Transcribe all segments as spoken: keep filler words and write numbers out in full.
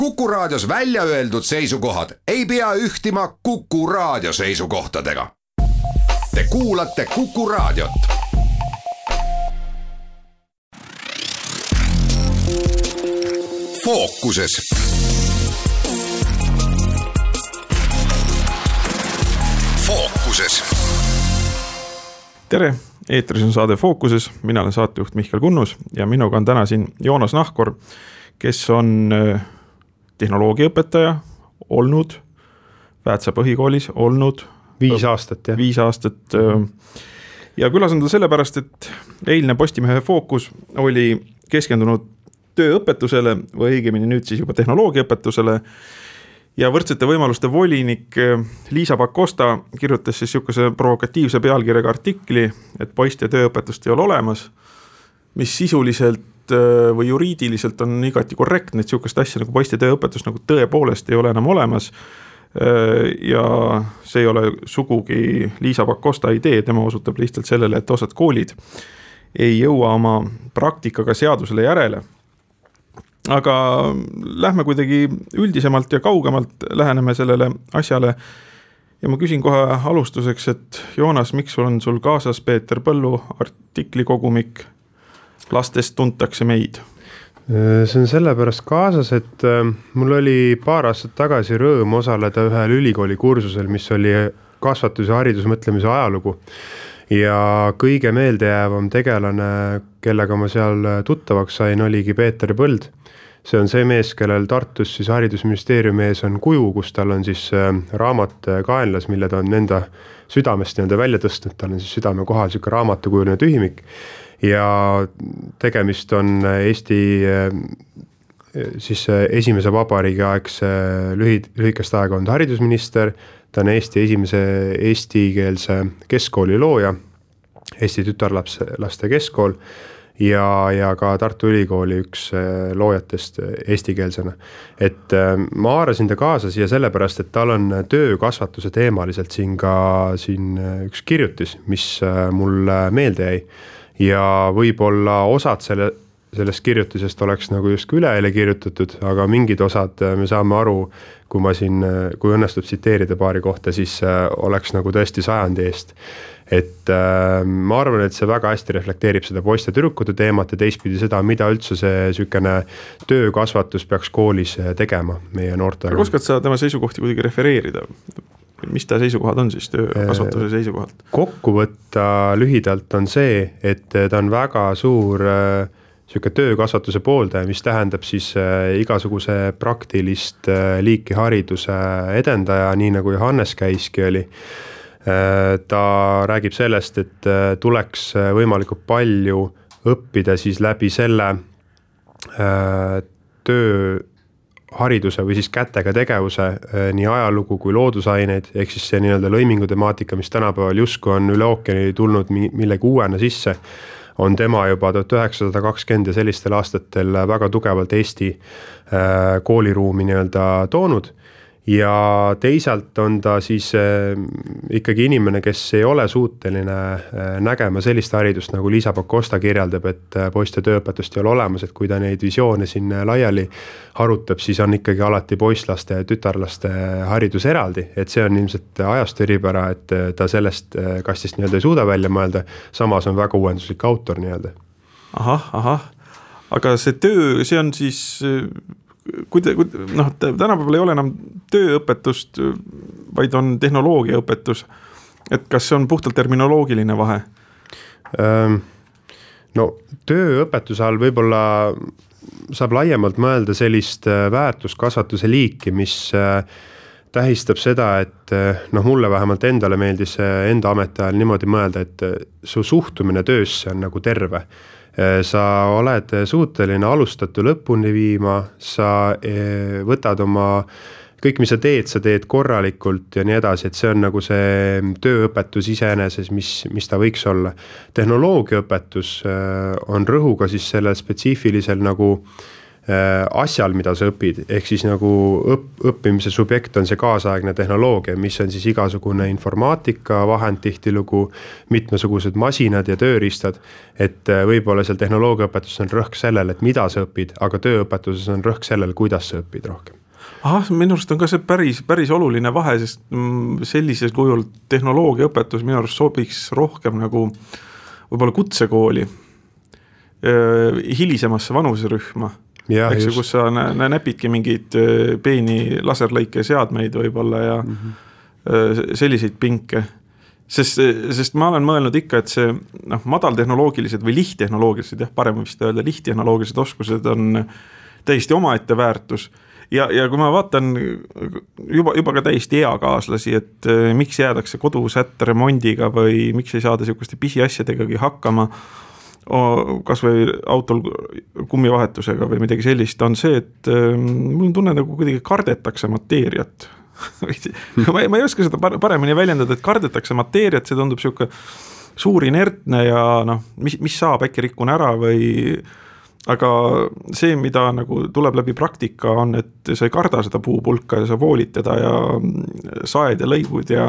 Kuku Raadios välja öeldud seisukohad ei pea ühtima Kuku Raadio seisukohtadega. Te kuulate Kuku Raadiot. Fookuses. Fookuses. Tere, eetris on saade Fookuses. Mina olen saatejuht Mihkel Kunnus ja minuga on täna siin Joonas Nahkor, kes on tehnoloogiaõpetaja olnud Väätsa põhikoolis, olnud viis aastat, jah. Viis aastat. Ja külas on ta sellepärast, et eilne Postimehe Fookus oli keskendunud tööõpetusele või õigemini nüüd siis juba tehnoloogiaõpetusele ja võrdsete võimaluste volinik Liisa Pakosta kirjutas siis niisuguse provokatiivse pealkirjaga artikli, et poiste tööõpetust ei ole olemas, mis sisuliselt või juriidiliselt on igati korrektne, et niisugust asja nagu poiste tööõpetus nagu tõepoolest ei ole enam olemas ja see ei ole sugugi Liisa Pakosta idee, tema osutab lihtsalt sellele, et osad koolid ei jõua oma praktikaga seadusele järele. Aga lähme kuidagi üldisemalt ja kaugemalt läheneme sellele asjale ja ma küsin kohe alustuseks, et Joonas, miks sul on sul kaasas Peeter Põllu artiklikogumik Lastest tuntakse meid? See on sellepärast kaasas, et mul oli paar aastat tagasi rõõm osaleda ühel ülikooli kursusel, mis oli kasvatus- ja haridusmõtlemise ajalugu. Ja kõige meeldejäävam tegelane, kellega ma seal tuttavaks sain, oligi Peeter Põld. See on see mees, kellel Tartus siis haridusministeeriumi ees on kuju, kus tal on siis raamat kaenlas, mille ta on enda südamest nii-öelda välja tõstnud. Tal on siis südame kohal siuke raamatukujuline tühimik. Ja tegemist on Eesti siis esimese vabariigi aegse lühid, lühikest aega olnud haridusminister. Ta on Eesti esimese eestikeelse keskkooli looja, Eesti tütarlaste keskkool ja, ja ka Tartu Ülikooli üks loojatest eestikeelsena. Et ma haarasin ta kaasa siia sellepärast, et tal on töökasvatuse teemaliselt siin ka siin üks kirjutis, mis mul meelde jäi. Ja võib-olla osad selle, sellest kirjutisest oleks nagu just üleeile kirjutatud, aga mingid osad me saame aru, kui ma siin, kui õnnestub tsiteerida paari kohta, siis oleks nagu tõesti sajandi eest. Et äh, ma arvan, et see väga hästi reflekteerib seda poiste tüdrukute teemat ja teistpidi seda, mida üldse see sükene töökasvatus peaks koolis tegema meie noortega. Aga oskad sa tema seisukohti kuidagi refereerida? Mis ta seisukohad on siis töökasvatuse seisukohalt? Kokku võtta lühidalt on see, et ta on väga suur siuke töökasvatuse pooldaja, mis tähendab siis igasuguse praktilist liiki hariduse edendaja, nii nagu Johannes Käiski oli. Ta räägib sellest, et tuleks võimalikult palju õppida siis läbi selle töö hariduse või siis kätega tegevuse nii ajalugu kui loodusaineid, ehk siis see nii-öelda lõimingu temaatika, mis tänapäeval justkui on üle ookeani tulnud millegi uuena sisse, on tema juba tuhat üheksasada kakskümmend ja sellistel aastatel väga tugevalt Eesti kooliruumi nii-öelda toonud. Ja teisalt on ta siis ikkagi inimene, kes ei ole suuteline nägema sellist haridust, nagu Liisa Pakosta kirjeldab, et poiste tööõpetust ei ole olemas, et kui ta neid visioone siin laiali harutab, siis on ikkagi alati poisslaste ja tütarlaste haridus eraldi, et see on ilmselt ajast eripära, et ta sellest kastist nii-öelda ei suuda välja mõelda, samas on väga uuenduslik autor nii-öelda. Ahah, ahah, aga see töö, see on siis... Kui te, noh, tänapäeval ei ole enam tööõpetust, vaid on tehnoloogiaõpetus. Et kas see on puhtalt terminoloogiline vahe? No tööõpetuse all võib-olla saab laiemalt mõelda sellist väärtuskasvatuse liiki, mis tähistab seda, et noh, mulle vähemalt endale meeldis enda ametiajal niimoodi mõelda, et su suhtumine töösse on nagu terve. Sa oled suuteline alustatu lõpuni viima, sa võtad oma, kõik mis sa teed, sa teed korralikult ja nii edasi, et see on nagu see tööõpetus iseeneses, mis, mis ta võiks olla. Tehnoloogiaõpetus on rõhuga siis selle spetsiifilisel nagu asjal, mida sa õpid, ehk siis nagu õpp, õppimise subjekt on see kaasaegne tehnoloogia, mis on siis igasugune informaatika, vahend tihtilugu, mitmesugused masinad ja tööriistad, et võib-olla seal tehnoloogiaõpetuses on rõhk sellel, et mida sa õpid, aga tööõpetuses on rõhk sellel, kuidas sa õpid rohkem. Ahah, minu arust on ka see päris, päris oluline vahe, sest sellisel kujul tehnoloogiaõpetus minu arust sobiks rohkem nagu võib-olla kutsekooli, hilisemasse vanuserühma. Ja, eks ju, kus sa nä- näpidki mingeid peeni laserlõike seadmeid võib-olla ja mm-hmm. selliseid pinke. Sest, sest ma olen mõelnud ikka, et see noh, madaltehnoloogilised või lihttehnoloogilised, jah, parem vist öelda, lihttehnoloogilised oskused on täiesti omaette väärtus. Ja, ja kui ma vaatan juba, juba ka täiesti eakaaslasi, et miks jäädakse kodusätte remondiga või miks ei saada selliseid pisiasjadegagi hakkama, kas või autol kummivahetusega või midagi sellist, on see, et mul on tunne nagu kuidagi kardetakse mateeriat. ma, ei, ma ei oska seda paremini väljendada, et kardetakse mateeriat, see tundub selline suur inertne ja noh, mis, mis saab, äkki rikkun ära või aga see, mida nagu tuleb läbi praktika on, et sa ei karda seda puupulka ja sa voolid teda ja saed ja lõigud ja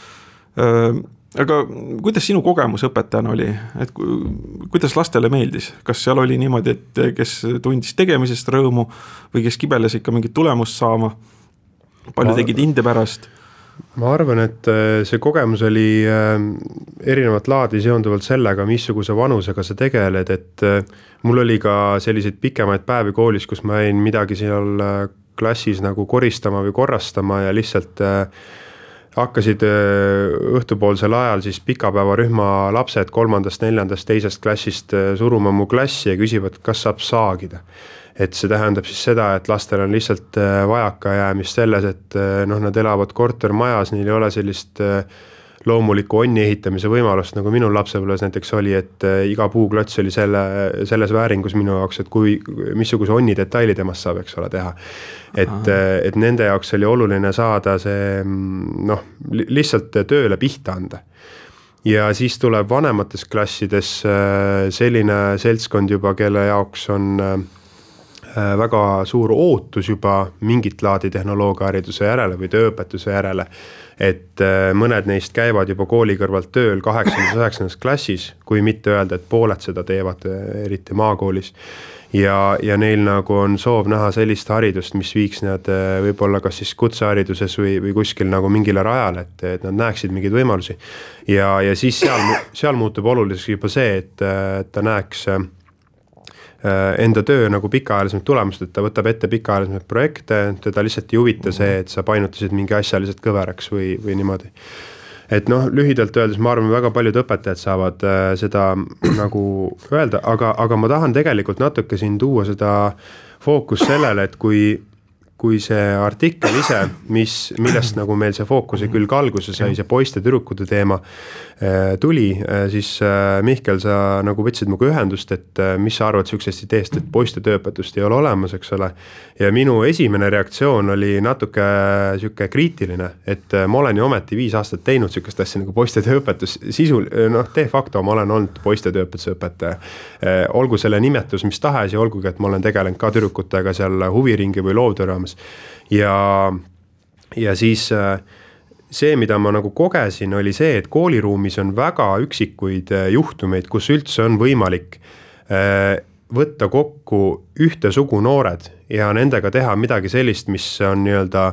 öö, aga kuidas sinu kogemus õpetajana oli, et kuidas lastele meeldis, kas seal oli niimoodi, et kes tundis tegemisest rõõmu või kes kibeles ikka mingit tulemust saama, palju ma, tegid inde pärast? Ma arvan, et see kogemus oli erinevat laadi seonduvalt sellega, missuguse vanusega sa tegeled, et mul oli ka selliseid pikemaid päevi koolis, kus ma jäin midagi seal klassis nagu koristama või korrastama ja lihtsalt hakkasid õhtupoolsel ajal siis pikapäevarühma lapsed kolmandast, neljandast, teisest klassist suruma mu klassi ja küsivad, kas saab saagida. Et see tähendab siis seda, et lastel on lihtsalt vajaka jäämist selles, et noh, nad elavad kortermajas, neil ei ole sellist loomuliku onni ehitamise võimalust, nagu minul lapsepõlves näiteks oli, et iga puuklots oli selle, selles vääringus minu jaoks, et kui, missuguse onni detaili temast saab, eks ole, teha. Et, et nende jaoks oli oluline saada see noh, lihtsalt tööle pihta anda. Ja siis tuleb vanemates klassides selline seltskond juba, kelle jaoks on väga suur ootus juba mingit laadi tehnoloogiahariduse järele või tööõpetuse järele, et mõned neist käivad juba kooli kõrvalt tööl kaheksandas üheksandas klassis, kui mitte öelda, et pooled seda teevad, eriti maakoolis. Ja, ja neil nagu on soov näha sellist haridust, mis viiks nad võib-olla kas siis kutsehariduses või, või kuskil nagu mingile rajale, et, et nad näeksid mingeid võimalusi. Ja, ja siis seal, seal muutub oluliseks juba see, et ta näeks enda töö nagu pikaajalisemad tulemust, et ta võtab ette pikaajalisemad projekte, teda lihtsalt ei huvita see, et sa painutasid mingi asja lihtsalt kõveraks või, või niimoodi. Et noh, lühidalt öeldes ma arvan, väga paljud õpetajad saavad seda nagu öelda, aga, aga ma tahan tegelikult natuke siin tuua seda fookus sellele, et kui kui see artikkel ise, mis, millest nagu meil see fookuse külg alguse sai, see poiste tüdrukute teema tuli, siis Mihkel, sa nagu võtsid muga ühendust, et mis sa arvad sihukesest ideest, et poiste tööõpetust ei ole olemas, eks ole. Ja minu esimene reaktsioon oli natuke sihuke kriitiline, et ma olen ju ometi viis aastat teinud sihukest asja nagu poiste tööõpetus sisul, noh, de facto ma olen olnud poiste tööõpetuse õpetaja. Olgu selle nimetus mis tahes ja olgugi, et ma olen tegelenud ka tüdrukutega seal huviringi või loovtööraames. Ja, ja siis see, mida ma nagu kogesin, oli see, et kooliruumis on väga üksikuid juhtumeid, kus üldse on võimalik võtta kokku ühtesugu noored ja nendega teha midagi sellist, mis on nii-öelda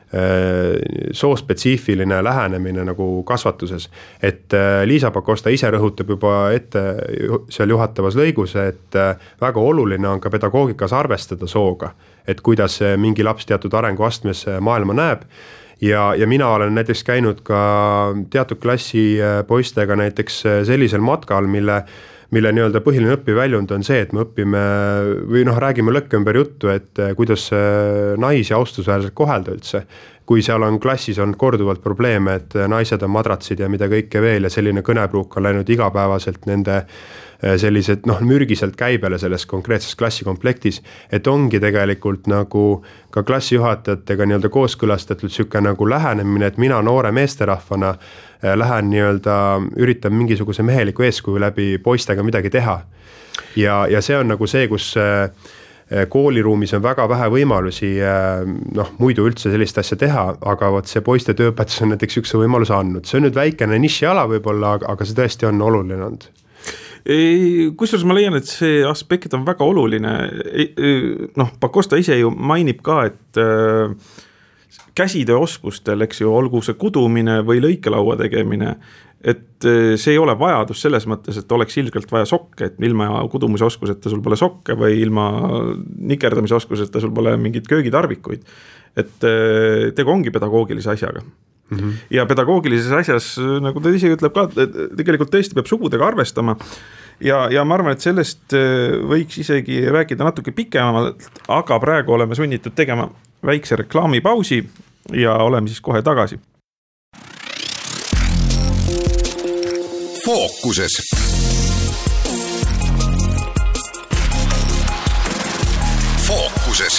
soospetsiifiline lähenemine nagu kasvatuses. Et Liisa Pakosta ise rõhutab juba ette seal juhatavas lõigus, et väga oluline on ka pedagoogikas arvestada sooga, et kuidas mingi laps teatud arenguastmes maailma näeb. Ja, ja mina olen näiteks käinud ka teatud klassi poistega näiteks sellisel matkal, mille mille nii-öelda põhiline õpiväljund on see, et me õpime või noh, räägime lõkke ümber juttu, et kuidas naisi austusväärselt kohelda üldse. Kui seal on klassis on korduvalt probleeme, et naised on madratsid ja mida kõike veel ja selline kõnepruuk on läinud igapäevaselt nende sellised noh, mürgiselt käibele selles konkreetses klassikomplektis, et ongi tegelikult nagu ka klassijuhatajatega nii-öelda kooskõlastatud sihuke nagu lähenemine, et mina noore meesterahvana lähen nii-öelda, üritan mingisuguse meheliku eeskuju läbi poistega midagi teha. Ja, ja see on nagu see, kus kooliruumis on väga vähe võimalusi noh, muidu üldse sellist asja teha, aga võt see poiste tööõpetus on näiteks üks võimalus andnud. See on nüüd väikene nišiala võib-olla, aga see tõesti on oluline olnud. Kusjuures ma leian, et see aspekt on väga oluline. Noh, Pakosta ise ju mainib ka, et käsitööoskustel, eks ju, olgu see kudumine või lõikelaua tegemine, et see ei ole vajadus selles mõttes, et oleks ilgelt vaja sokke, et ilma kudumise oskuseta sul pole sokke või ilma nikerdamise oskuseta sul pole mingid köögitarvikuid. Et tegu ongi pedagoogilise asjaga. Mm-hmm. Ja pedagoogilises asjas, nagu ta ise ütleb ka, tegelikult tõesti peab sugudega arvestama ja, ja ma arvan, et sellest võiks isegi rääkida natuke pikemalt, aga praegu oleme sunnitud tegema väikse reklaamipausi ja oleme siis kohe tagasi. Fookuses. Fookuses.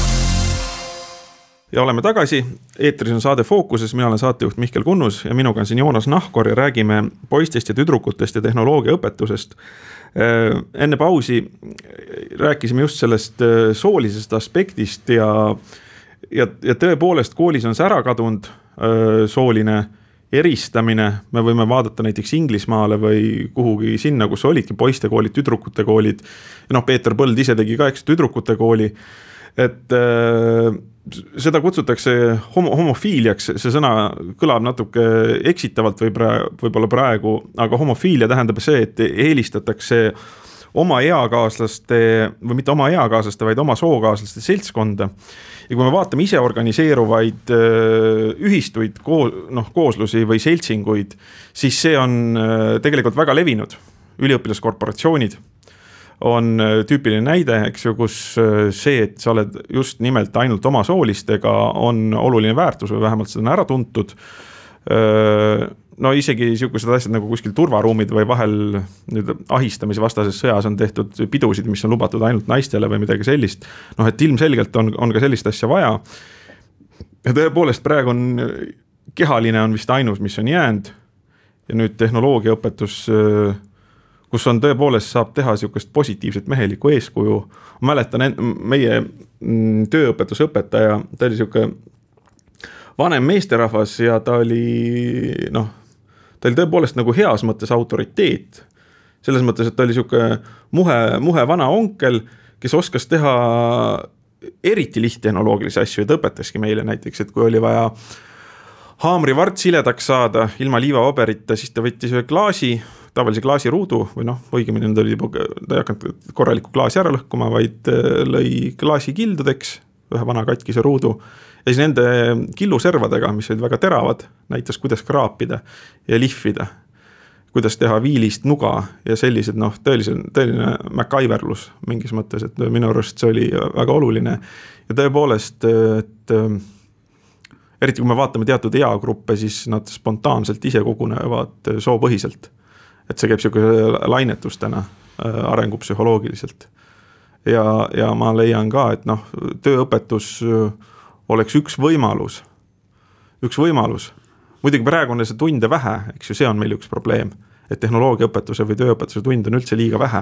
Ja oleme tagasi, eetris on saade Fookuses, mina olen saatejuht Mihkel Kunnus ja minuga on siin Joonas Nahkor ja räägime poistest ja tüdrukutest ja tehnoloogia õpetusest. Enne pausi rääkisime just sellest soolisest aspektist ja, ja, ja tõepoolest koolis on see ära kadunud sooline eristamine, me võime vaadata näiteks Inglismaale või kuhugi sinna, kus olidki poiste koolid, tüdrukute koolid. Ja noh, Peeter Põld ise tegi ka eks tüdrukute kooli, et äh, seda kutsutakse homo, homofiiliaks, see sõna kõlab natuke eksitavalt või praegu, võib-olla praegu, aga homofiilia tähendab see, et eelistatakse oma eakaaslaste, või mitte oma eakaaslaste, vaid oma sookaaslaste seltskonda. Ja kui me vaatame ise organiseeruvaid ühistuid, noh, kooslusi või seltsinguid, siis see on tegelikult väga levinud. Üliõpilaskorporatsioonid on tüüpiline näide, eks ju, kus see, et sa oled just nimelt ainult oma soolistega, on oluline väärtus või vähemalt seda on ära tuntud. No isegi niisugused asjad nagu kuskil turvaruumid või vahel nüüd ahistamise vastases sõjas on tehtud pidusid, mis on lubatud ainult naistele või midagi sellist. Noh, et ilmselgelt on, on ka sellist asja vaja. Ja tõepoolest praegu on, kehaline on vist ainus, mis on jäänud. Ja nüüd tehnoloogiaõpetus, kus on tõepoolest saab teha niisugust positiivset mehelikku eeskuju. Ma mäletan meie tööõpetusõpetaja, ta oli niisugune vanem meesterahvas ja ta oli, noh, ta oli tõepoolest nagu heas mõttes autoriteet. Selles mõttes, et ta oli niisugune muhe, muhe vana onkel, kes oskas teha eriti lihtehnoloogilisi asju ja ta õpetaski meile näiteks, et kui oli vaja haamrivart siledaks saada ilma liivapaberita, siis ta võttis ühe klaasi, tavalise klaasiruudu või noh, õigemini ta oli ta ei hakanud korraliku klaasi ära lõhkuma, vaid lõi klaasi kildudeks, ühe vana katkise ruudu. Ja siis nende killuservadega, mis olid väga teravad, näitas, kuidas kraapida ja lihvida, kuidas teha viilist nuga ja sellised, noh, tõeline, tõeline MacGyverlus mingis mõttes, et minu arust see oli väga oluline. Ja tõepoolest, et eriti kui me vaatame teatud eagruppe, siis nad spontaanselt ise kogunevad soopõhiselt. Et see käib niisugune lainetustena arengupsühholoogiliselt. Ja, ja ma leian ka, et noh, tööõpetus oleks üks võimalus, üks võimalus. Muidugi praegu on see tunde vähe, eks ju, see on meil üks probleem, et tehnoloogiaõpetuse või tööõpetuse tunde on üldse liiga vähe.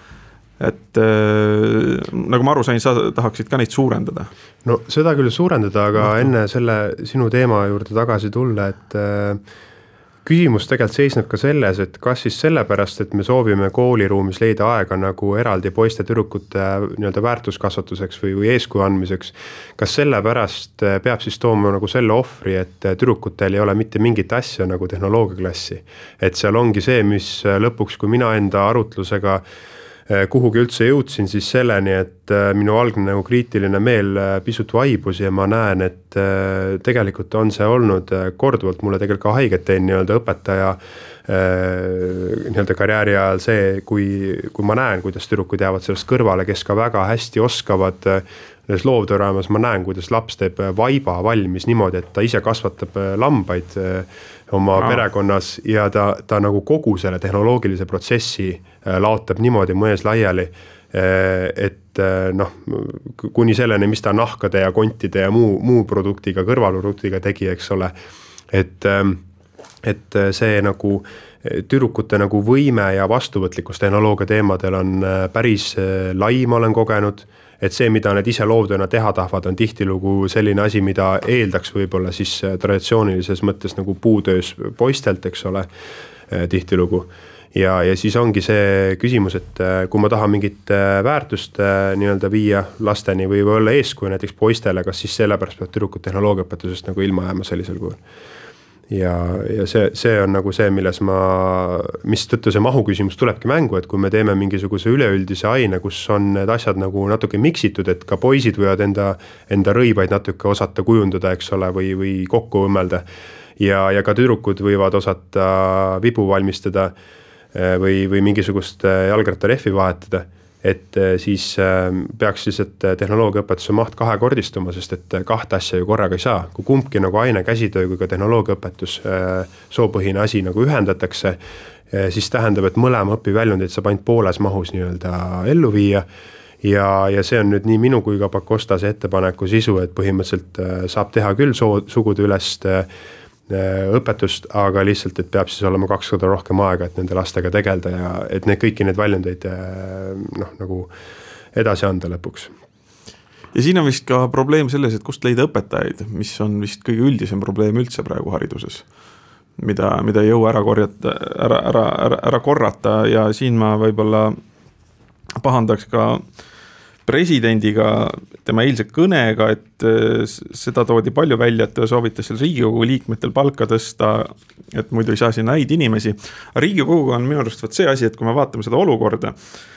Et äh, nagu ma aru sain, sa tahaksid ka neid suurendada. No seda küll suurendada, aga no, enne selle sinu teema juurde tagasi tulla, et äh, küsimus tegelikult seisneb ka selles, et kas siis sellepärast, et me soovime kooliruumis leida aega nagu eraldi poiste tüdrukute nii-öelda väärtuskasvatuseks või, või eeskuju andmiseks, kas sellepärast peab siis tooma nagu selle ohvri, et tüdrukutel ei ole mitte mingit asja nagu tehnoloogiaklassi. Et seal ongi see, mis lõpuks, kui mina enda arutlusega kuhugi üldse jõudsin siis selleni, et minu algne nagu kriitiline meel pisut vaibus ja ma näen, et tegelikult on see olnud korduvalt mulle tegelikult ka haiget teen nii-öelda õpetaja nii-öelda karjääri ajal see, kui, kui ma näen, kuidas tüdrukud jäävad sellest kõrvale, kes ka väga hästi oskavad selles loovtööraamas, ma näen, kuidas laps teeb vaiba valmis niimoodi, et ta ise kasvatab lambaid oma no. perekonnas ja ta, ta nagu kogu selle tehnoloogilise protsessi laotab niimoodi mõnes laiali, et noh, kuni selleni, mis ta nahkade ja kontide ja muu, muu produktiga, kõrvalproduktiga tegi, eks ole, et, et see nagu tüdrukute nagu võime ja vastuvõtlikkus tehnoloogia teemadel on päris lai, ma olen kogenud, et see, mida need ise loovtööna teha tahvad, on tihtilugu selline asi, mida eeldaks võib-olla siis traditsioonilises mõttes nagu puutöös poistelt, eks ole, tihtilugu. Ja, ja siis ongi see küsimus, et kui ma tahan mingit väärtust nii-öelda viia lasteni või olla eeskuju näiteks poistele, kas siis sellepärast peab tüdrukud tehnoloogiaõpetusest nagu ilma jääma sellisel kujul. Ja, ja see, see on nagu see, milles ma, mis tõttu see mahu küsimus tulebki mängu, et kui me teeme mingisuguse üleüldise aine, kus on need asjad nagu natuke miksitud, et ka poisid võivad enda, enda rõivaid natuke osata kujundada, eks ole, või, või kokku õmmelda. Ja, ja ka tüdrukud võivad osata vibu valmistada või, või mingisugust jalgrattarehvi vahetada, et siis peaks lihtsalt tehnoloogiaõpetuse maht kahekordistuma, sest et kahte asja ju korraga ei saa. Kui kumbki nagu aine käsitöö kui ka tehnoloogiaõpetus soopõhine asi nagu ühendatakse, siis tähendab, et mõlema õpiväljundeid saab ainult pooles mahus nii-öelda ellu viia. Ja, ja see on nüüd nii minu kui ka Pakostase ettepaneku sisu, et põhimõtteliselt saab teha küll soo, sugude ülest õpetust, aga lihtsalt, et peab siis olema kaks korda rohkem aega, et nende lastega tegelda ja et need kõiki need väljundeid noh, nagu edasi anda lõpuks. Ja siin on vist ka probleem selles, et kust leida õpetajaid, mis on vist kõige üldisem probleem üldse praegu hariduses, mida, mida ei jõua ära, korjata, ära, ära, ära, ära korrata ja siin ma võib-olla pahandaks ka presidendiga, tema eilse kõnega, et seda toodi palju välja, et ta soovitas seal Riigikogu liikmetel palka tõsta, et muidu ei saa sinna häid inimesi. Riigikogu on minu arust see asi, et kui me vaatame seda olukorda,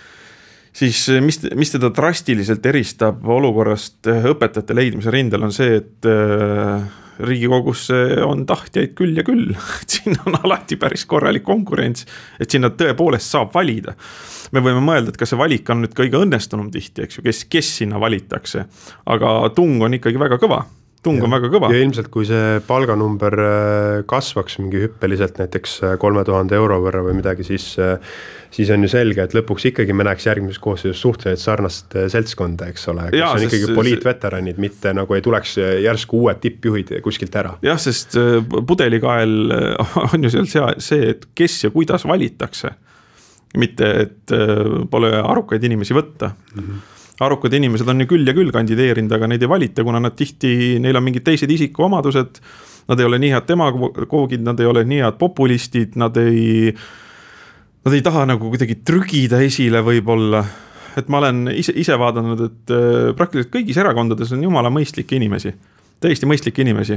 siis mis, mis teda drastiliselt eristab olukorrast õpetajate leidmise rindel on see, et Riigikogus on tahtjaid küll ja küll, et siin on alati päris korralik konkurents, et sinna tõepoolest saab valida. Me võime mõelda, et kas see valik on nüüd kõige õnnestunum tihti, eks ju, kes, kes sinna valitakse, aga tung on ikkagi väga kõva. Tung ja, on väga kõva. Ja ilmselt, kui see palganumber kasvaks mingi hüppeliselt näiteks kolme tuhande euro võrra või midagi, siis, siis on ju selge, et lõpuks ikkagi me näeks järgmises koosseisus suhteliselt sarnast seltskonda, eks ole, kes ja, on ikkagi sest, poliitveteranid, mitte nagu ei tuleks järsku uued tippjuhid kuskilt ära. Jah, sest pudelikael on ju seal see, et kes ja kuidas valitakse. Mitte, et pole arukaid inimesi võtta. Mm-hmm. Arukad inimesed on ju küll ja küll kandideerinud, aga neid ei valita, kuna nad tihti, neil on mingid teised isiku omadused, nad ei ole nii head demagoogid, nad ei ole nii head populistid, nad ei, nad ei taha nagu kuidagi trügida esile võib-olla. Et ma olen ise, ise vaadanud, et praktiliselt kõigis erakondades on jumala mõistlikke inimesi, täiesti mõistlikke inimesi.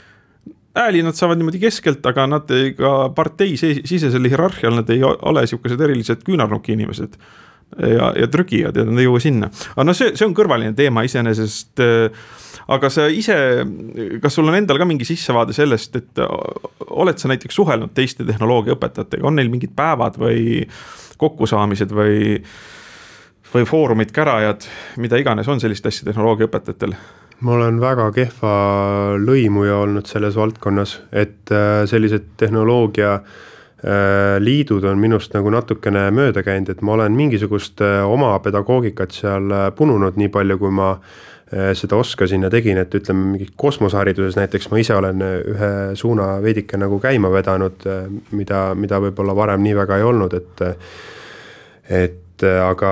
Ääli nad saavad niimoodi keskelt, aga nad ei, ka partei sisesel hierarhial nad ei ole siukesed erilised küünarnuki inimesed ja, ja trügijad ja nad ei jõua sinna. Aga no see, see on kõrvaline teema iseenesest, aga sa ise, kas sul on endal ka mingi sissevaade sellest, et oled sa näiteks suhelnud teiste tehnoloogiaõpetajatega, on neil mingid päevad või kokkusaamised või, või foorumid, kärajad, mida iganes on sellist asja tehnoloogiaõpetajatel? Ma olen väga kehva lõimuja olnud selles valdkonnas, et sellised tehnoloogia liidud on minust nagu natukene mööda käinud, et ma olen mingisugust oma pedagoogikat seal pununud nii palju, kui ma seda oskasin ja tegin, et ütleme mingi kosmosehariduses näiteks ma ise olen ühe suuna veidike nagu käima vedanud, mida, mida võib-olla varem nii väga ei olnud, et, et aga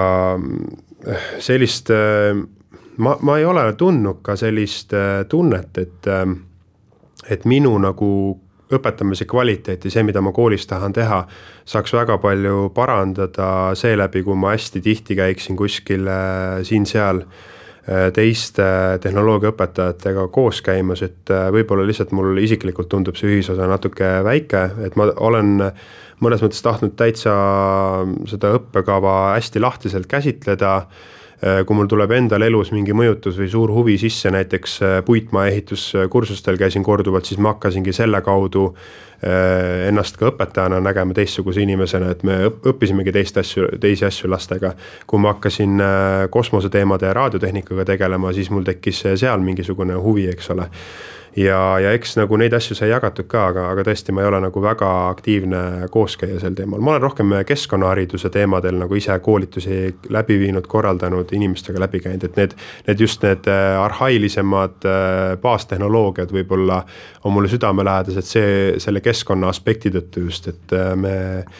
sellist Ma, ma ei ole tundnud ka sellist tunnet, et, et minu nagu õpetamise kvaliteeti, see, mida ma koolis tahan teha, saaks väga palju parandada seeläbi, kui ma hästi tihti käiksin kuskil siin-seal teiste tehnoloogiaõpetajatega koos käimas, et võib-olla lihtsalt mul isiklikult tundub see ühisosa natuke väike, et ma olen mõnes mõttes tahtnud täitsa seda õppekava hästi lahtiselt käsitleda, kui mul tuleb endal elus mingi mõjutus või suur huvi sisse, näiteks puitmaa ehituskursustel käisin korduvalt, siis ma hakkasingi selle kaudu ennast ka õpetajana nägema teistsuguse inimesena, et me õppisimegi teist asju, teisi asju lastega. Kui ma hakkasin kosmoseteemade ja raadiotehnikaga tegelema, siis mul tekkis seal mingisugune huvi, eks ole. Ja, ja eks nagu neid asju sai jagatud ka, aga, aga tõesti ma ei ole nagu väga aktiivne kooskäija sel teemal. Ma olen rohkem keskkonnahariduse teemadel nagu ise koolitusi läbi viinud, korraldanud, inimestega läbi käinud, et need, need just need arhailisemad baastehnoloogiad võib-olla on mulle südamelähedased see, selle keskkonna aspekti tõttu just, et me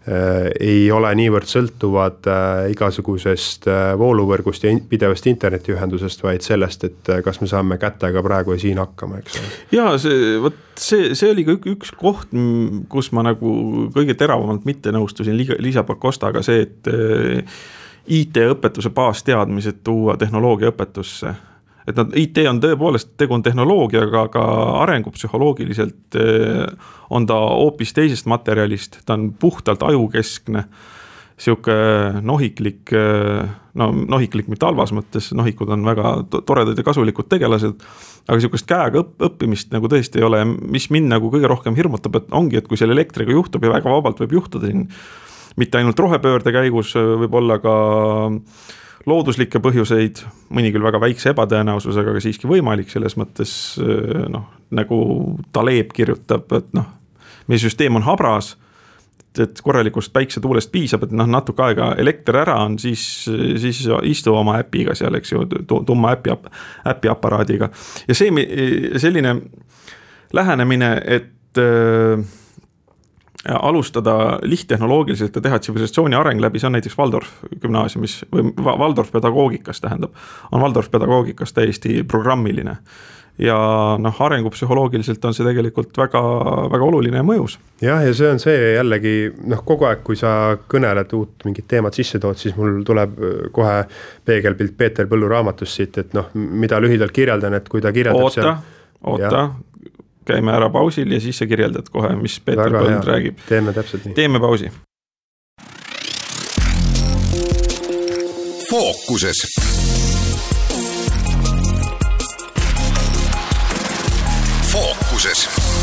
ei ole niivõrd sõltuvad igasugusest vooluvõrgust ja pidevast internetiühendusest, vaid sellest, et kas me saame kätega praegu ja siin hakkama, eks ole. Jaa, see, võt, see, see oli ka üks koht, kus ma nagu kõige teravamalt mitte nõustusin Liisa Pakostaga, see, et I T-õpetuse baasteadmised tuua tehnoloogia õpetusse. Et nad, I T on tõepoolest tegu on tehnoloogiaga, aga arengupsühholoogiliselt on ta hoopis teisest materjalist, ta on puhtalt ajukeskne, siuke nohiklik, no nohiklik mitte halvas mõttes, nohikud on väga toredad ja kasulikud tegelased, aga siukest käega õpp, õppimist nagu tõesti ei ole, mis mind nagu kõige rohkem hirmutab, et ongi, et kui selle elektriga juhtub ja väga vabalt võib juhtuda siin, mitte ainult rohepöörde käigus, võib olla ka looduslikke põhjuseid, mõni küll väga väikse ebatõenäosusega, aga siiski võimalik selles mõttes, noh, nagu Taleb kirjutab, et noh, meie süsteem on habras, et korralikust päiksetuulest piisab, et noh, natuke aega elekter ära on, siis, siis istu oma äpiga seal, eks ju, tumma äpi, äpi aparaadiga. Ja see, selline lähenemine, et äh, alustada lihttehnoloogiliselt ja teha tsivilisatsiooni areng läbi, see on näiteks Waldorf gümnaasiumis või Waldorf pedagoogikas tähendab, on Waldorf pedagoogikas täiesti programmiline ja noh, arengupsühholoogiliselt on see tegelikult väga, väga oluline ja mõjus. Jah, ja see on see jällegi, noh, kogu aeg, kui sa kõneled uut mingit teemat sisse tood, siis mul tuleb kohe peegelpilt Peeter Põllu raamatust siit, et noh, mida lühidalt kirjeldan, et kui ta kirjeldab oota, seal... oota, käime ära pausil ja siis sa kirjeldad kohe, mis Peeter väga Põld hea. Räägib. Teeme täpselt nii. Teeme pausi. Fookuses. Fookuses.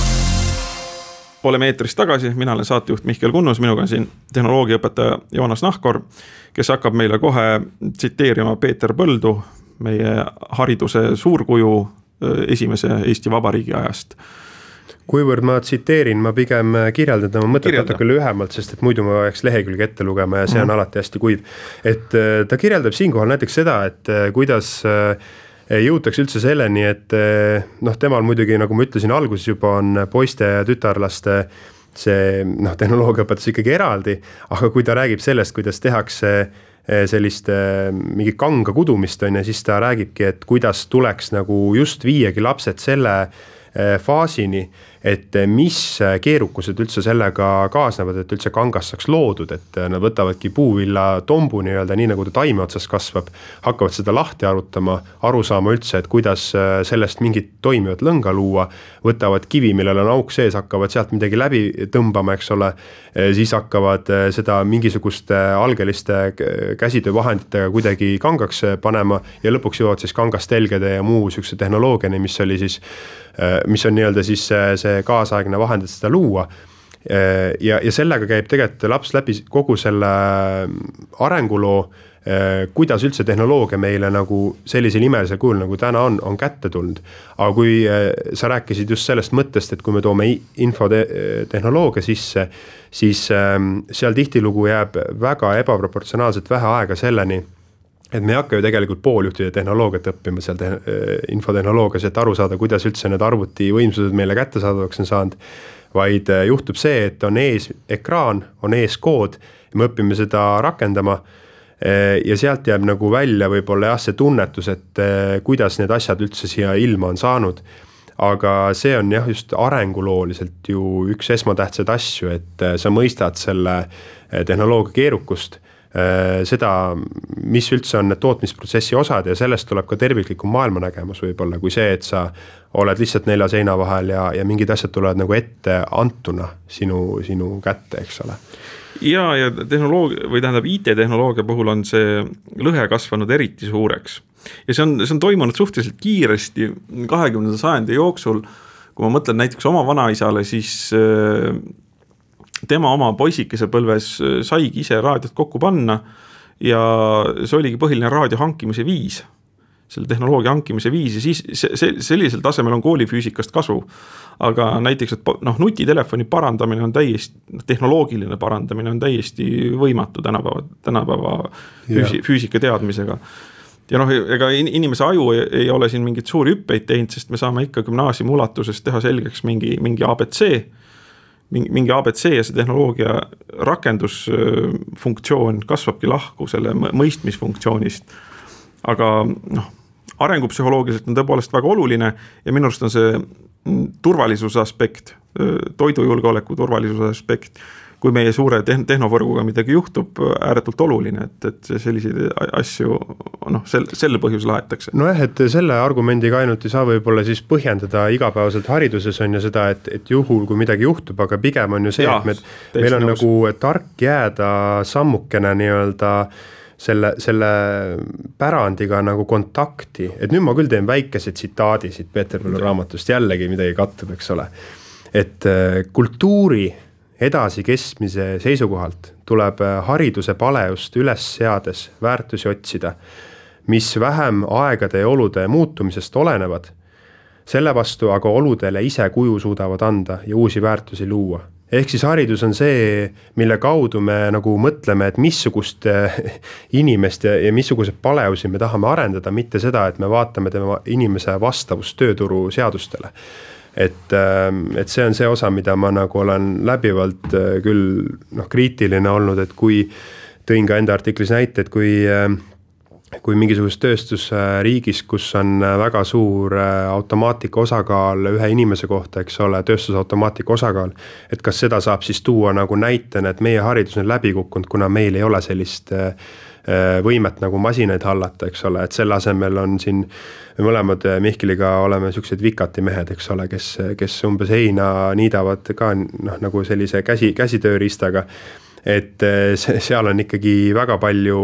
Poole meetrist tagasi, mina olen saatejuht Mihkel Kunnus, minuga on siin tehnoloogiaõpetaja Joonas Nahkor, kes hakkab meile kohe tsiteerima Peeter Põldu, meie hariduse suurkuju esimese Eesti Vabariigi ajast. Kuivõrd ma tsiteerin, ma pigem kirjeldan oma mõtet natuke lühemalt, sest et muidu ma jääks lehekülge ette lugema ja see on mm. alati hästi kuiv. Et ta kirjeldab siinkohal näiteks seda, et kuidas jõutakse üldse selleni, et noh, temal muidugi, nagu ma ütlesin, alguses juba on poiste ja tütarlaste see noh, tehnoloogiaõpetus ikkagi eraldi, aga kui ta räägib sellest, kuidas tehakse sellist mingi kanga kudumist on ja siis ta räägibki, et kuidas tuleks nagu just viiegi lapsed selle faasini, et mis keerukused üldse sellega kaasnevad, et üldse kangas saaks loodud, et nad võtavadki puuvilla tombu nii-öelda, nii nagu ta taime otsas kasvab, hakkavad seda lahti arutama, aru saama üldse, et kuidas sellest mingit toimivat lõnga luua, võtavad kivi, millel on auk sees, hakkavad sealt midagi läbi tõmbama, eks ole, siis hakkavad seda mingisuguste algeliste käsitöövahenditega kuidagi kangaks panema ja lõpuks jõuavad siis kangastelgede ja muu sükse tehnoloogiani, mis oli siis mis on nii-öelda siis see kaasaegne vahend, et seda luua. Ja, ja sellega käib tegelikult laps läbi kogu selle arenguloo, kuidas üldse tehnoloogia meile nagu sellisel imelisel kujul, nagu täna on, on kätte tulnud. Aga kui sa rääkisid just sellest mõttest, et kui me toome infotehnoloogia sisse, siis seal tihtilugu jääb väga ebaproportsionaalselt vähe aega selleni, et me ei hakka ju tegelikult pooljuhtide tehnoloogiat õppima seal te infotehnoloogias, et aru saada, kuidas üldse need arvuti võimsused meile kätte saadavaks on saanud, vaid juhtub see, et on ees ekraan, on ees kood, me õpime seda rakendama ja sealt jääb nagu välja võib-olla jah, see tunnetus, et kuidas need asjad üldse siia ilma on saanud. Aga see on jah, just arengulooliselt ju üks esmatähtsad asju, et sa mõistad selle tehnoloogia keerukust, seda, mis üldse on need tootmisprotsessi osad ja sellest tuleb ka terviklikum maailmanägemus võib-olla, kui see, et sa oled lihtsalt nelja seina vahel ja, ja mingid asjad tulevad nagu ette antuna sinu, sinu kätte, eks ole. Ja, ja tehnoloogia, või tähendab I T-tehnoloogia puhul on see lõhe kasvanud eriti suureks. Ja see on, see on toimunud suhteliselt kiiresti kahekümnenda sajandi jooksul, kui ma mõtlen näiteks oma vanaisale, siis tema oma poisikese põlves saigi ise raadiot kokku panna ja see oligi põhiline raadio hankimise viis, selle tehnoloogia hankimise viis ja siis see, sellisel tasemel on koolifüüsikast kasu. Aga näiteks, et noh, nutitelefoni parandamine on täiesti, tehnoloogiline parandamine on täiesti võimatu tänapäeva, tänapäeva füüsi, füüsika teadmisega. Ja noh, ega inimese aju ei, ei ole siin mingit suuri hüppeid teinud, sest me saame ikka gümnaasiumi ulatuses teha selgeks mingi, mingi A B C, mingi A B C ja see tehnoloogia rakendusfunktsioon kasvabki lahku selle mõistmisfunktsioonist. Aga noh, arengupsühholoogiliselt on tõepoolest väga oluline ja minu arust on see turvalisuse aspekt, toidujulgeoleku turvalisuse aspekt, kui meie suure tehnovõrguga midagi juhtub, ääretult oluline, et, et selliseid asju noh, sel, selle põhjus lahetakse. No jah, et selle argumendiga ainult ei saa võib-olla siis põhjendada igapäevaselt hariduses on ju seda, et, et juhul kui midagi juhtub, aga pigem on ju see, ja, et me, meil on nõus. Nagu tark jääda sammukene nii-öelda selle, selle pärandiga nagu kontakti, et nüüd ma küll teen väikese tsitaadi siit Peeter Põllu raamatust, jällegi midagi kattub, eks ole, et kultuuri edasi kestmise seisukohalt tuleb hariduse palejust üles seades väärtusi otsida, mis vähem aegade ja olude muutumisest olenevad, selle vastu aga oludele ise kuju suudavad anda ja uusi väärtusi luua. Ehk siis haridus on see, mille kaudu me nagu mõtleme, et missugust inimest ja, ja missugused paleusi me tahame arendada, mitte seda, et me vaatame tema inimese vastavust tööturu seadustele. Et, et see on see osa, mida ma nagu olen läbivalt küll noh, kriitiline olnud, et kui tõin ka enda artiklis näite, et kui, kui mingisugust tööstusriigis, kus on väga suur automaatika osakaal ühe inimese kohta, eks ole, tööstusautomaatika osakaal, et kas seda saab siis tuua nagu näitena, et meie haridus on läbi kukkunud, kuna meil ei ole sellist võimet nagu masinaid hallata, eks ole, et selle asemel on siin me mõlemad Mihkliga oleme sellised vikati mehed, eks ole, kes, kes umbes heina niidavad ka noh, nagu sellise käsi, käsitööriistaga, et seal on ikkagi väga palju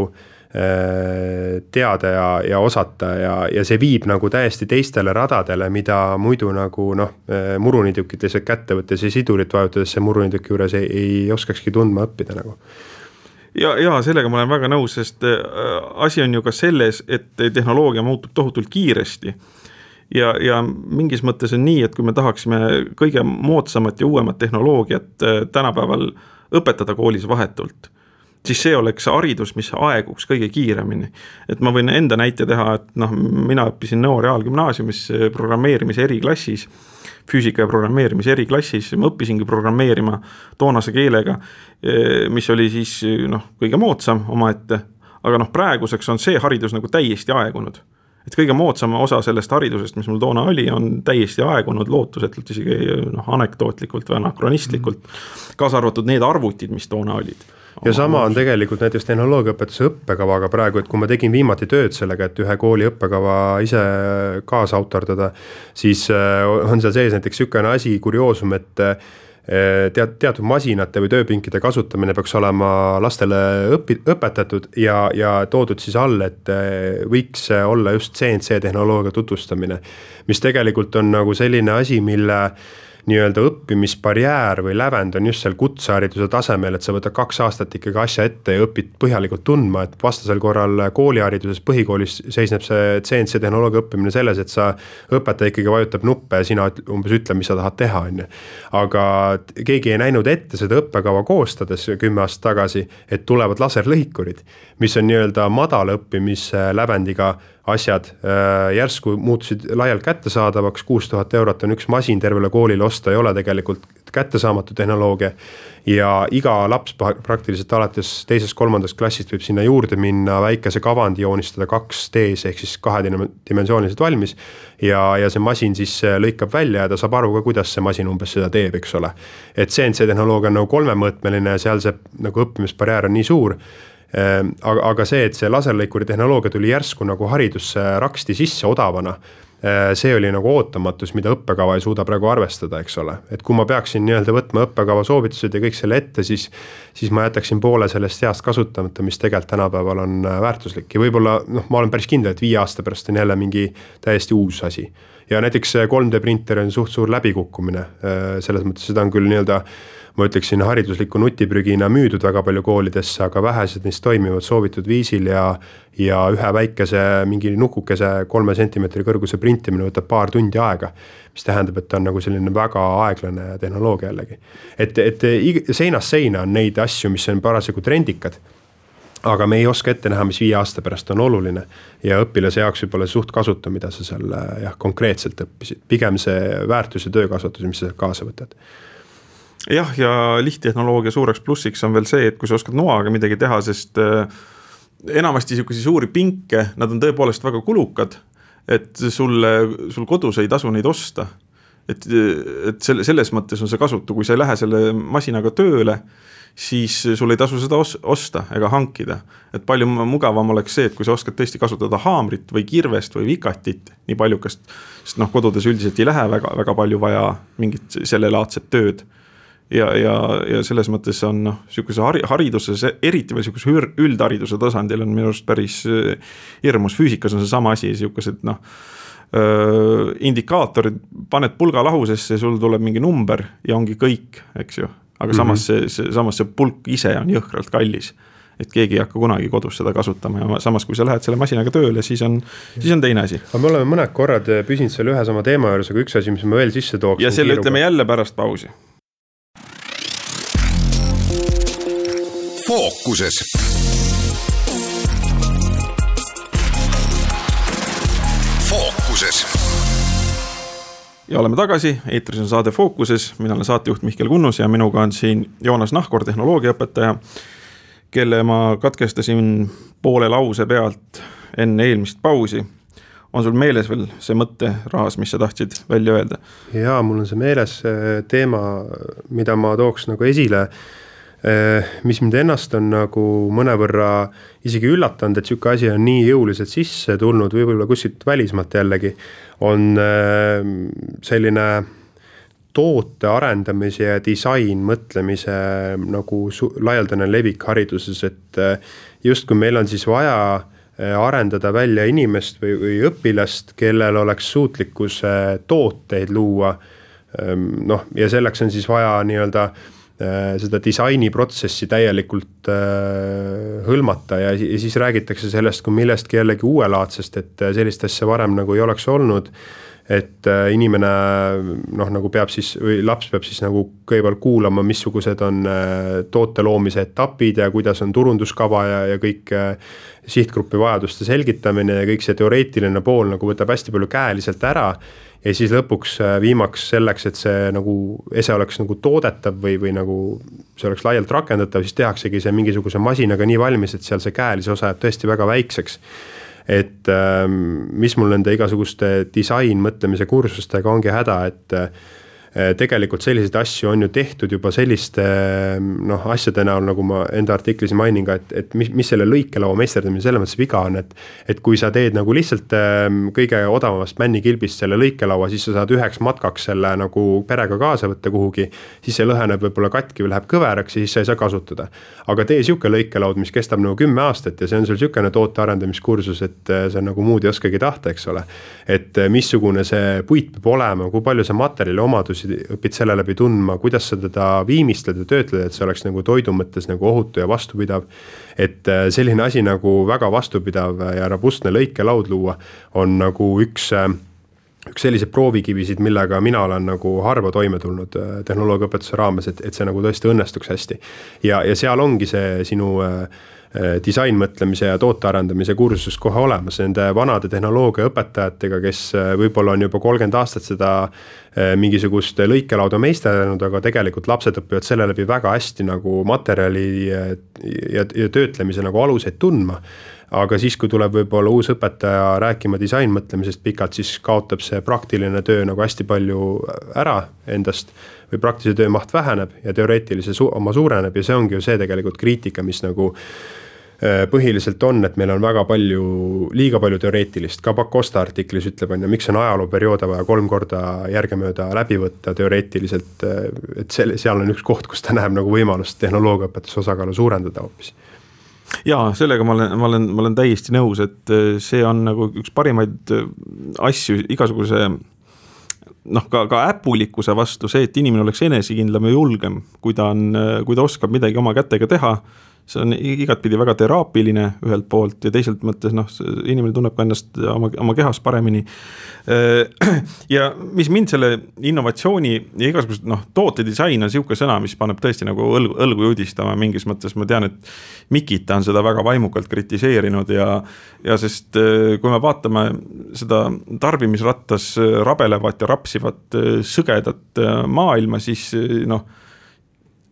teada ja, ja osata ja, ja see viib nagu täiesti teistele radadele, mida muidu nagu noh, muruniidukit lihtsalt kätte võttes ja sidurit vajutades see muruniiduki juures ei, ei oskakski tundma õppida nagu. Ja, ja sellega ma olen väga nõus, sest asi on ju ka selles, et tehnoloogia muutub tohutult kiiresti ja, ja mingis mõttes on nii, et kui me tahaksime kõige moodsamat ja uuemat tehnoloogiat tänapäeval õpetada koolis vahetult, siis see oleks haridus, mis aeguks kõige kiiremini. Et ma võin enda näite teha, et noh, mina õppisin Nõo Reaalgümnaasiumis programmeerimise eriklassis, füüsika ja programmeerimise eriklassis, ma õppisingi programmeerima toonase keelega, mis oli siis noh, kõige moodsam omaette, aga noh, praeguseks on see haridus nagu täiesti aegunud. Et kõige moodsam osa sellest haridusest, mis mul toona oli, on täiesti aegunud lootusetult, isegi noh, anekdootlikult või anakronistlikult, mm. kaasa arvatud need arvutid, mis toona olid. Ja sama on tegelikult näiteks tehnoloogiaõpetuse õppekavaga praegu, et kui ma tegin viimati tööd sellega, et ühe kooli õppekava ise kaasautortada, siis on seal sees näiteks sükene asi, kurioosum, et tead, teatud masinate või tööpinkide kasutamine peaks olema lastele õpi, õpetatud ja, ja toodud siis all, et võiks olla just C N C tehnoloogia tutvustamine, mis tegelikult on nagu selline asi, mille nii-öelda õppimisbarjäär või lävend on just seal kutsehariduse tasemel, et sa võtad kaks aastat ikkagi asja ette ja õpid põhjalikult tundma, et vastasel korral koolihariduses põhikoolis seisneb see C N C tehnoloogia õppimine selles, et sa õpetaja ikkagi vajutab nuppe ja sina umbes ütle, mis sa tahad teha. Aga keegi ei näinud ette seda õppekava koostades kümme aastat tagasi, et tulevad laserlõikurid, mis on nii-öelda madal õppimislävendiga asjad järsku muutusid laialt kättesaadavaks, kuus tuhat eurot on üks masin tervele koolile osta, ei ole tegelikult kättesaamatu tehnoloogia ja iga laps praktiliselt alates teisest kolmandast klassist võib sinna juurde minna, väikese kavandi joonistada kaks D-s ehk siis kahedimensiooniliselt valmis ja, ja see masin siis lõikab välja ja ta saab aru ka, kuidas see masin umbes seda teeb, eks ole. Et C N C tehnoloogia on nagu kolmemõõtmeline ja seal see nagu õppimisbarjäär on nii suur, Aga, aga see, et see laserlõikuri tehnoloogia tuli järsku nagu haridusse raksti sisse odavana, see oli nagu ootamatus, mida õppekava ei suuda praegu arvestada, eks ole. Et kui ma peaksin nii-öelda võtma õppekava soovitused ja kõik selle ette, siis, siis ma jätaksin poole sellest heast kasutamata, mis tegelikult tänapäeval on väärtuslik. Ja võib-olla, noh, ma olen päris kindel, et viie aasta pärast on jälle mingi täiesti uus asi. Ja näiteks kolm D printer on suht suur läbikukkumine, selles mõttes seda on küll nii-öelda ma ütleksin haridusliku nutiprügina müüdud väga palju koolidesse, aga vähesed neist toimivad soovitud viisil ja, ja ühe väikese mingi nukukese kolme sentimeetri kõrguse printimine võtab paar tundi aega, mis tähendab, et ta on nagu selline väga aeglane tehnoloogia jällegi. Et, et seinast seina on neid asju, mis on parasjagu trendikad, aga me ei oska ette näha, mis viie aasta pärast on oluline ja õpilase jaoks võib olla suht kasuta, mida sa seal jah, konkreetselt õppisid. Pigem see väärtus ja töökasvatus, mis sa kaasa võtad. jah, ja lihttehnoloogia suureks plussiks on veel see, et kui sa oskad noaga midagi teha, sest enamasti niisuguseid suuri pinke, nad on tõepoolest väga kulukad, et sulle, sul kodus ei tasu neid osta. Et, et selles mõttes on see kasutu, kui sa ei lähe selle masinaga tööle, siis sul ei tasu seda osta ega hankida. Et palju mugavam oleks see, et kui sa oskad tõesti kasutada haamrit või kirvest või vikatit, nii paljukast, sest noh, kodudes üldiselt ei lähe väga, väga palju vaja mingit sellelaadset tööd. Ja, ja, ja selles mõttes on noh, sihukese hariduses, eriti veel sihukese üldhariduse tasandil on minu arust päris hirmus. Füüsikas on see sama asi, sihukesed noh, indikaatorid, paned pulga lahusesse, sul tuleb mingi number ja ongi kõik, eks ju. Aga samas, mm -hmm. see, see, samas see pulk ise on jõhkralt kallis, et keegi ei hakka kunagi kodus seda kasutama ja samas kui sa lähed selle masinaga tööle, siis on, siis on teine asi. Aga me oleme mõned korrad püsinud selle ühe sama teema juures, aga üks asi, mis me veel sisse tooks. Ja selle ütleme jälle pärast pausi. Fookuses. Fookuses. Ja oleme tagasi, eetris on saade Fookuses, mina olen saatejuht Mihkel Kunnus ja minuga on siin Joonas Nahkor, tehnoloogiaõpetaja, kelle ma katkestasin poole lause pealt enne eelmist pausi. On sul meeles veel see mõtte rahas, mis sa tahtsid välja öelda? Jaa, mul on see meeles teema, mida ma tooks nagu esile, mis mind ennast on nagu mõnevõrra isegi üllatanud, et siuke asi on nii jõuliselt sisse tulnud, võib-olla kuskilt välismaalt jällegi, on selline toote arendamise ja disain mõtlemise nagu laialdane levik hariduses, et just kui meil on siis vaja arendada välja inimest või, või õpilast, kellel oleks suutlikkus tooteid luua, noh, ja selleks on siis vaja nii-öelda seda disainiprotsessi täielikult hõlmata ja siis räägitakse sellest kui millestki jällegi uuelaadsest, et sellist asja varem nagu ei oleks olnud, et inimene noh, nagu peab siis, või laps peab siis nagu kõigepealt kuulama, missugused on toote loomise etapid ja kuidas on turunduskava ja, ja kõik sihtgrupi vajaduste selgitamine ja kõik see teoreetiline pool nagu võtab hästi palju käeliselt ära. Ja siis lõpuks viimaks selleks, et see nagu ese oleks nagu toodetav või, või nagu see oleks laialt rakendatav, siis tehaksegi see mingisuguse masinaga nii valmis, et seal see käelise osa jääb tõesti väga väikseks. Et mis mul nende igasuguste disain mõtlemise kursustega ongi häda, et tegelikult selliseid asju on ju tehtud juba selliste noh, asjade näol, nagu ma enda artiklis mainin ka, et, et mis, mis selle lõikelaua meisterdamine selle mõttes viga on, et, et kui sa teed nagu lihtsalt kõige odavamast männikilbist selle lõikelaua, siis sa saad üheks matkaks selle nagu perega kaasa võtta kuhugi, siis see lõheneb võib-olla katki või läheb kõveraks ja siis sa ei saa kasutada. Aga tee siuke lõikelaud, mis kestab nagu kümme aastat ja see on sul siukene toote arendamiskursus, et see on nagu muud ei oskagi tahta, eks ole. Et missugune see puit peab olema, kui palju see materjali omadus õpid selle läbi tundma, kuidas sa teda viimistleda, töötleda, et see oleks nagu toidu mõttes nagu ohutu ja vastupidav. Et selline asi nagu väga vastupidav ja robustne lõikelaud luua on nagu üks, üks sellised proovikivisid, millega mina olen nagu harva toime tulnud tehnoloogiaõpetuse raames, et, et see nagu tõesti õnnestuks hästi. Ja, ja seal ongi see sinu disainmõtlemise ja toote arendamise kursus kohe olemas nende vanade tehnoloogia õpetajatega, kes võib-olla on juba kolmkümmend aastat seda mingisugust lõikelauda meisterdanud, aga tegelikult lapsed õpivad selle läbi väga hästi nagu materjali ja, ja, ja töötlemise nagu aluseid tundma. Aga siis, kui tuleb võib-olla uus õpetaja rääkima disainmõtlemisest pikalt, siis kaotab see praktiline töö nagu hästi palju ära endast või praktilise töö maht väheneb ja teoreetilise su- oma suureneb ja see ongi ju see tegelikult kriitika, mis nagu põhiliselt on, et meil on väga palju, liiga palju teoreetilist, ka Pakosta artiklis ütleb, on, ja miks on ajalooperioode vaja kolm korda järgemööda läbi võtta teoreetiliselt, et selle, seal on üks koht, kus ta näeb nagu võimalust tehnoloogiaõpetuse osakaalu suurendada hoopis. Jaa, sellega ma olen, ma olen, ma olen täiesti nõus, et see on nagu üks parimaid asju igasuguse noh, ka, ka äpulikkuse vastu see, et inimene oleks enesekindlam ja julgem, kui ta, on, kui ta oskab midagi oma kätega teha. See on igatpidi väga teraapiline ühelt poolt ja teiselt mõttes noh, inimene tunneb ka ennast oma, oma kehas paremini. Ja mis mind selle innovatsiooni ja igasugused noh, tootedisain on siuke sõna, mis paneb tõesti nagu õlgu, õlgu judistama mingis mõttes. Ma tean, et Mikita on seda väga vaimukalt kritiseerinud ja, ja sest kui me vaatame seda tarbimisrattas rabelevat ja rapsivat sõgedat maailma, siis noh,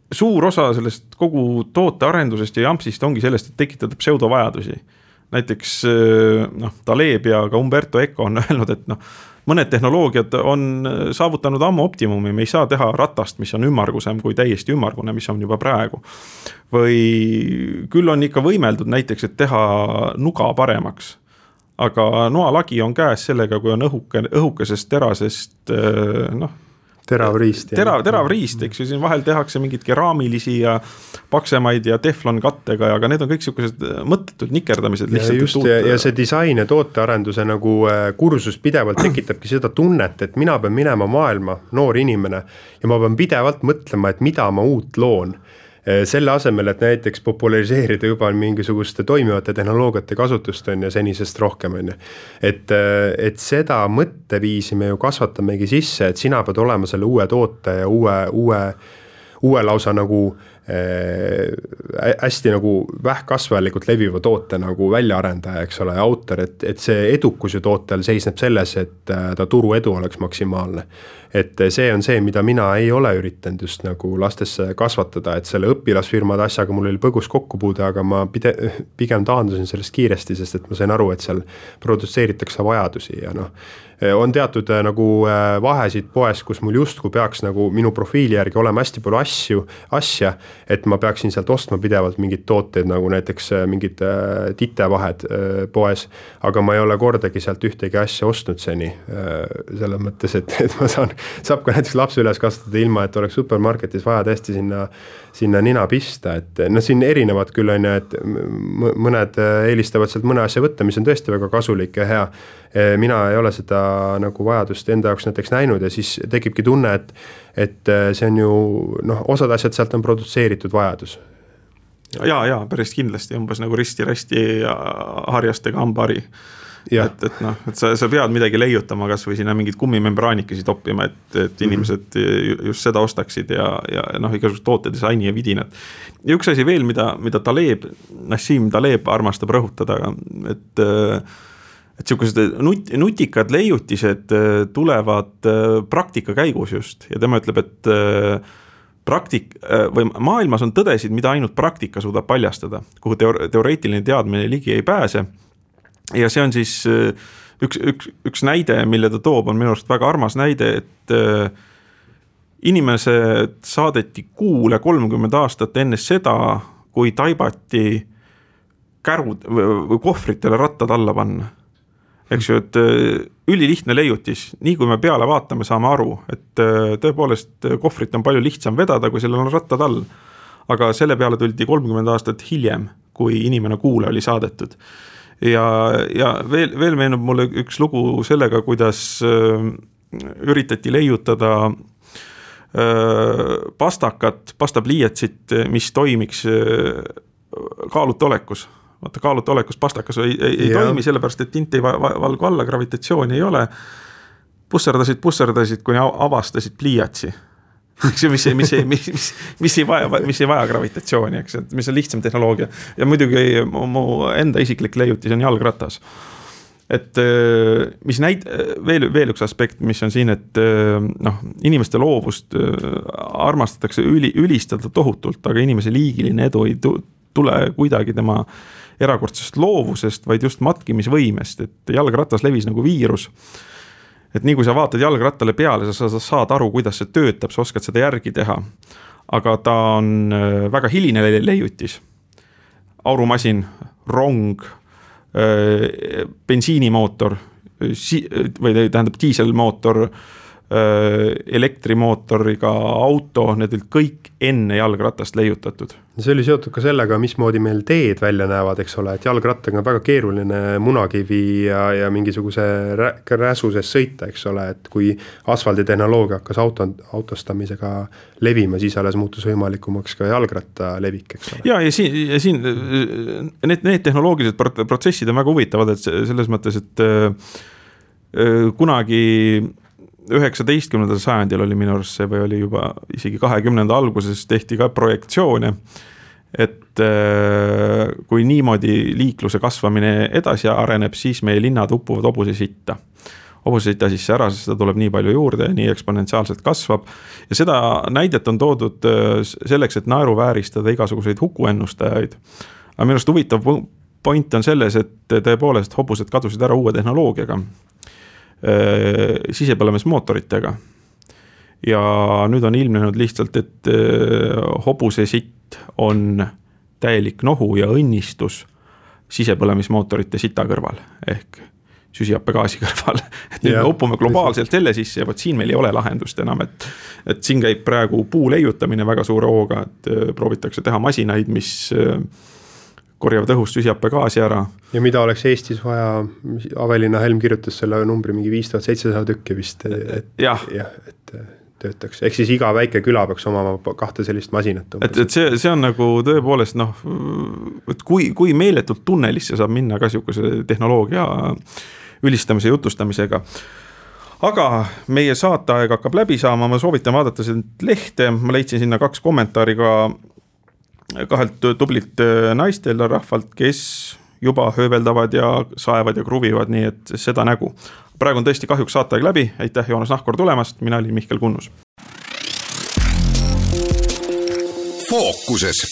suur osa sellest kogu tootearendusest ja jampsist ongi sellest, et tekitada pseudovajadusi. Näiteks noh, Taleb ja ka Umberto Eco on öelnud, et noh, mõned tehnoloogiad on saavutanud ammu optimumi, me ei saa teha ratast, mis on ümmargusem kui täiesti ümmargune, mis on juba praegu. Või küll on ikka võimeldud näiteks, et teha nuga paremaks. Aga noalagi on käes sellega, kui on õhuke, õhukesest terasest noh, Terav riist. Terav, terav riist, eks ju, siin vahel tehakse mingid keraamilisi ja paksemaid ja teflon kattega, aga need on kõik sellised mõttetud nikerdamised. Ja, just, ja, ja see disain ja tootearenduse nagu kursus pidevalt tekitabki seda tunnet, et mina pean minema maailma, noor inimene, ja ma pean pidevalt mõtlema, et mida ma uut loon. Selle asemel, et näiteks populariseerida juba mingisuguste toimivate tehnoloogiate kasutust on ja senisest rohkem on. Et, et seda mõtteviisi me ju kasvatamegi sisse, et sina pead olema selle uue toote ja uue, uue, uue lausa nagu äh, hästi nagu vähkkasvalikult leviva toote nagu väljaarendaja, eks ole, autor, et, et see edukus ju tootel seisneb selles, et ta turu edu oleks maksimaalne. Et see on see, mida mina ei ole üritanud just nagu lastesse kasvatada, et selle õpilasfirmade asjaga mul oli põgus kokkupuude, aga ma pide, pigem taandusin sellest kiiresti, sest et ma sain aru, et seal produtseeritakse vajadusi ja noh, on teatud nagu vahesid poes, kus mul justkui peaks nagu minu profiili järgi olema hästi palju asju, asja, et ma peaksin sealt ostma pidevalt mingid tooteid, nagu näiteks mingid titevahed poes, aga ma ei ole kordagi sealt ühtegi asja ostnud seni, selles mõttes, et, et ma saan, saab ka näiteks lapse üles kasvatada ilma, et oleks supermarketis vaja tõesti sinna, sinna nina pista, et no siin erinevad küll on, et mõned eelistavad sealt mõne asja võtta, mis on tõesti väga kasulik ja hea. Mina ei ole seda nagu vajadust enda jaoks näiteks näinud ja siis tekibki tunne, et, et see on ju, noh, osad asjad sealt on produtseeritud vajadus. Ja, ja, päris kindlasti, umbes nagu risti-rasti ja harjastega hambari. Et, et, noh, et sa, sa pead midagi leiutama kas või sinna mingid kummimembraanikesi toppima, et, et inimesed just seda ostaksid ja, ja noh, igasugust tootedisaini ja vidinat. Ja üks asi veel, mida, mida Taleb, Nassim Taleb armastab rõhutada, et et sellised nut, nutikad leiutised tulevad praktika käigus just ja tema ütleb, et praktik, või maailmas on tõdesid, mida ainult praktika suudab paljastada, kuhu teore, teoreetiline teadmine ligi ei pääse. Ja see on siis üks, üks, üks näide, mille ta toob, on minu arust väga armas näide, et inimesed saadeti kuule kolmkümmend aastat enne seda, kui taibati kärud või kohvritele rattad alla panna. Eks ju, et ülilihtne leiutis, nii kui me peale vaatame, saame aru, et tõepoolest kohvrit on palju lihtsam vedada, kui sellel on rattad all. Aga selle peale tuldi kolmkümmend aastat hiljem, kui inimene kuule oli saadetud. Ja, ja veel, veel meenub mulle üks lugu sellega, kuidas üritati leiutada pastakat, pastapliiatsit, mis toimiks kaalutolekus. Vaata, kaalutolekus pastakas ei, ei, ei toimi, sellepärast, et tint ei valgu alla, gravitatsiooni ei ole. Pusserdasid, pusserdasid, kuni avastasid pliiatsi. Mis, mis, mis, mis, mis, mis, ei vaja, mis ei vaja gravitatsiooni, eks, mis on lihtsam tehnoloogia. Ja muidugi mu enda isiklik leiutis on jalgratas. Et mis näit, veel, veel üks aspekt, mis on siin, et noh, inimeste loovust armastatakse üli, ülistada tohutult, aga inimese liigiline edu ei tule kuidagi tema erakordsest loovusest, vaid just matkimisvõimest, et jalgratas levis nagu viirus. Et nii kui sa vaatad jalgrattale peale, sa saad aru, kuidas see töötab, sa oskad seda järgi teha. Aga ta on väga hiline leiutis. Aurumasin, rong, bensiinimootor, või tähendab diiselmootor, elektrimootoriga auto, need olid kõik enne jalgratast leiutatud. See oli seotud ka sellega, mismoodi meil teed välja näevad, eks ole, et jalgrattaga on väga keeruline munakivi ja, ja mingisuguse räsuses sõita, eks ole, et kui asfalditehnoloogia hakkas auto, autostamisega levima, siis alles muutus võimalikumaks ka jalgratta levik, eks ole. Ja, ja siin, ja siin need, need tehnoloogilised protsessid on väga huvitavad, et selles mõttes, et kunagi üheksateistkümnendal sajandil oli minu arust see või oli juba isegi kahekümnenda alguses tehti ka projektsioone, et kui niimoodi liikluse kasvamine edasi areneb, siis meie linnad uppuvad hobuse sitta. hobusesita sisse ära, sest seda tuleb nii palju juurde ja nii eksponentsiaalselt kasvab. Ja seda näidet on toodud selleks, et naeruvääristada igasuguseid hukuennustajaid. Aga minu arust huvitav point on selles, et tõepoolest hobused kadusid ära uue tehnoloogiaga, sisepõlemismootoritega. Ja nüüd on ilmnenud lihtsalt, et hobuse sitt on täielik nohu ja õnnistus sisepõlemismootorite sita kõrval ehk süsihappegaasi kõrval. Et nüüd me upume globaalselt selle sisse ja võt siin meil ei ole lahendust enam, et, et siin käib praegu puu leiutamine väga suure hooga, et proovitakse teha masinaid, mis korjavad õhust süsihappegaasi ära. Ja mida oleks Eestis vaja, Aveliina Helm kirjutas selle numbri mingi viis tuhat seitsesada tükki vist, et, ja. Ja, et töötaks. Ehk siis iga väike küla peaks omama kahte sellist masinat. Et, et see, see on nagu tõepoolest, noh, et kui, kui meeletult tunnelisse saab minna ka siukese tehnoloogia ülistamise ja jutustamisega. Aga meie saateaeg hakkab läbi saama, ma soovitan vaadata seda lehte, ma leidsin sinna kaks kommentaari ka kahelt tublilt naistel rahvalt, kes juba hööveldavad ja saevad ja kruvivad, nii et seda nägu. Praegu on tõesti kahjuks saateaeg läbi, aitäh Joonas Nahkor tulemast, mina olin Mihkel Kunnus. Fookuses.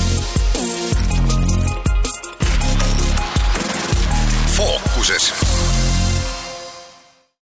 Fookuses.